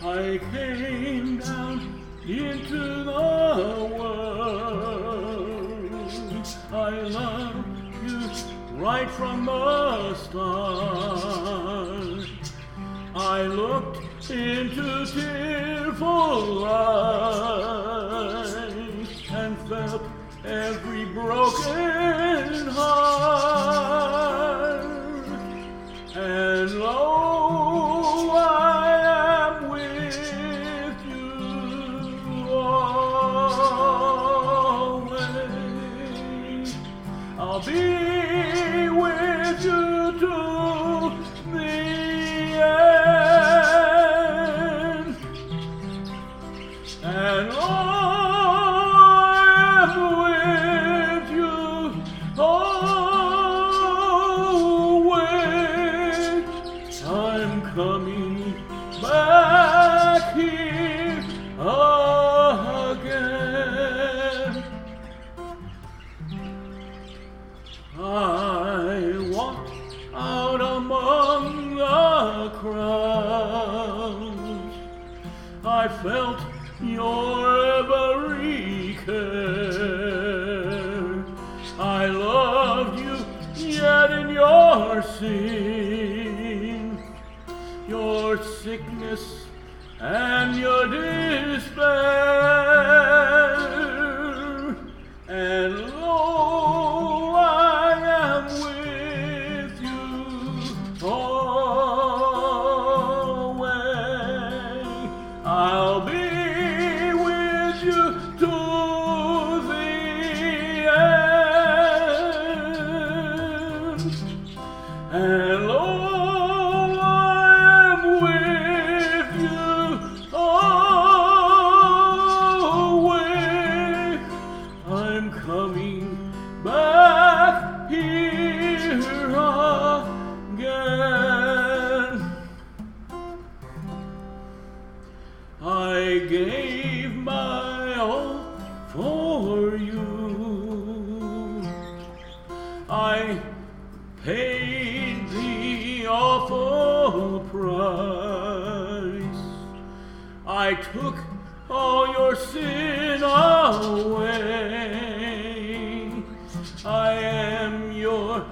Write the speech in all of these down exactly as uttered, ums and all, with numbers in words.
I came down into the world. I love you right from the start. I looked into tearful eyes and felt every broken heart. And lo, I am with you always. I'll be with you to the end. And oh, I am with you always. I'm coming back here again. I walked out among the crowds. I felt your every care. I loved you yet in your sin, your sickness and your despair. And lo, I am with you always. I'll be with you to the end. And lo, I am with you always. I'm coming back here again. I gave my all for you. I paid the awful price. I took all your sin away. I am your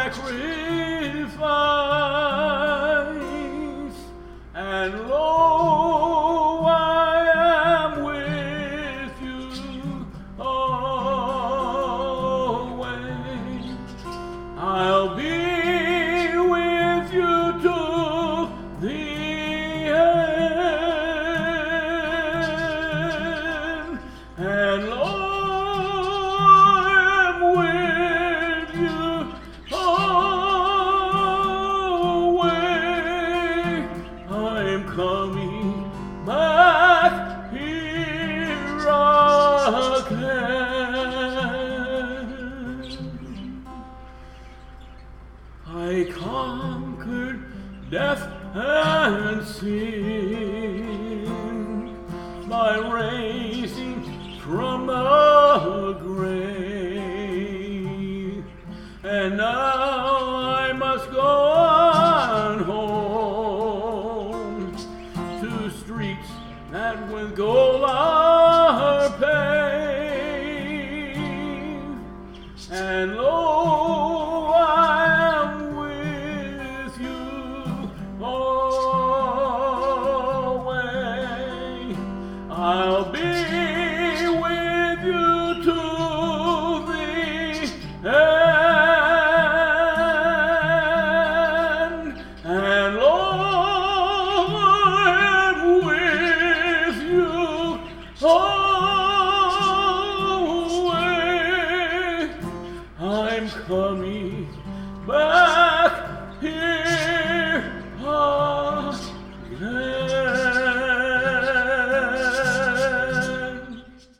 sacrifice. And lo, I am with you always. I'll be with you to the end. And lo, I am with you always. I'm coming back here again. I conquered death and sin by raising from the